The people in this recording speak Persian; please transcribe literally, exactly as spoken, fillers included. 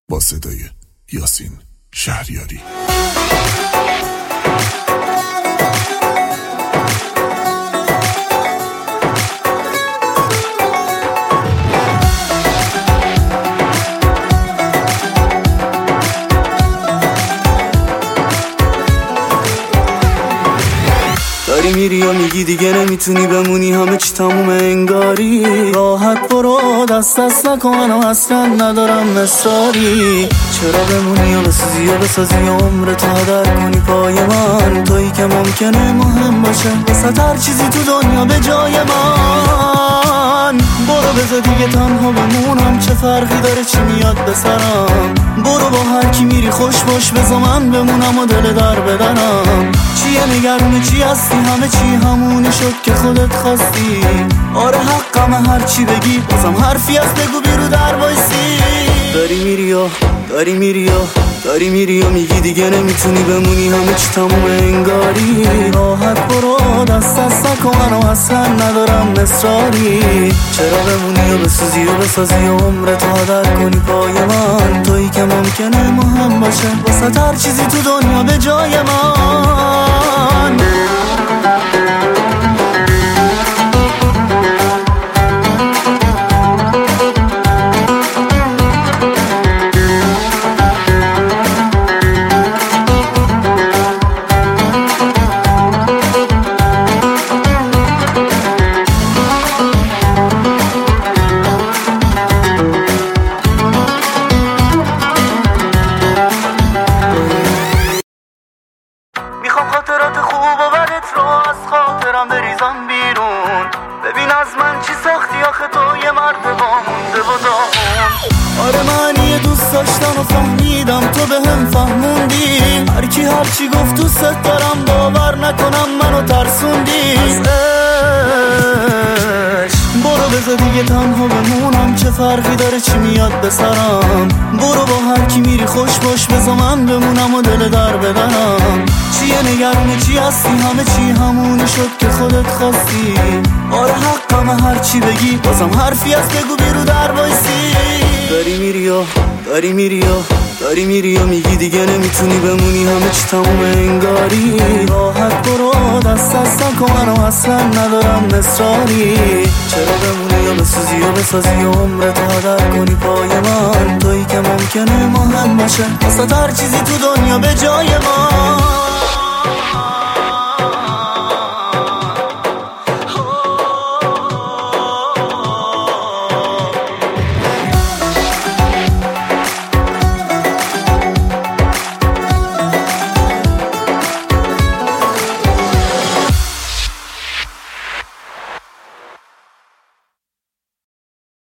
با صدای یاسین شهریاری. داری میری و میگی دیگه نمیتونی بمونی، همه چی تمومه انگاری. راحت برو دست دست نکن، منو اصلا ندارم مصراری. چرا بمونی و بسازی و بسازی عمر تو هدر کنی پای من؟ تویی که ممکنه مهم باشه وسط هر چیزی تو دنیا به جای من. برو بذار دیگه تنها بمونم، چه فرقی داره چی میاد به سرم؟ برو با هر کی میری خوش باش، بذار من بمونم و دل در بدنم. چیه نگرونه چی هستی؟ همه چی همونی شد که خودت خواستی. آره حقم هر چی بگی، بازم حرفی از بگو بیرو در وایسی. داری میری و داری میری و داری میری و میگی دیگه نمیتونی بمونی، همه چی تمومه انگاری. راحت برو دست دست نکن، منو اصلا ندارم مصراری. چرا بمونی و بسازی و بسازی عمر تو هدر کنی پای من؟ تویی که ممکنه مهم باشه وسط هر چیزی تو دنیا به جای من. میخوام خاطرات خوب و بدت رو از خاطرم بریزم بیرون. ببین از من چی ساختی آخه، تو یه مرد وامونده و داغون. آره من یه دوست داشتن و فهمیدم تو به هم فهموندی. هر کی هر چی گفت دوست دارم، باور نکنم منو ترسوندی. برو بذار دیگه تنها بمونم، چه فرقی داره چی میاد به سرم؟ برو با هر کی میری خوش باش، بذار من بمونم و دل در بدنم. چیه نگرونه چی هستی؟ همه چی همونی شد که خودت خواستی. آره حقم هر چی بگی، بازم حرفی از بگو بیرو در وایسی. داری میری و داری میری و داری میری و میگی دیگه نمیتونی بمونی، همه چی تمومه انگاری. راحت برو دست دست نکن، منو اصلا ندارم مصراری. چرا بمونی و بسازی و بسازی عمر تو هدر کنی پای من؟ تویی که ممکنه مهم باشه وسط هر چیزی تو دنیا به جای من.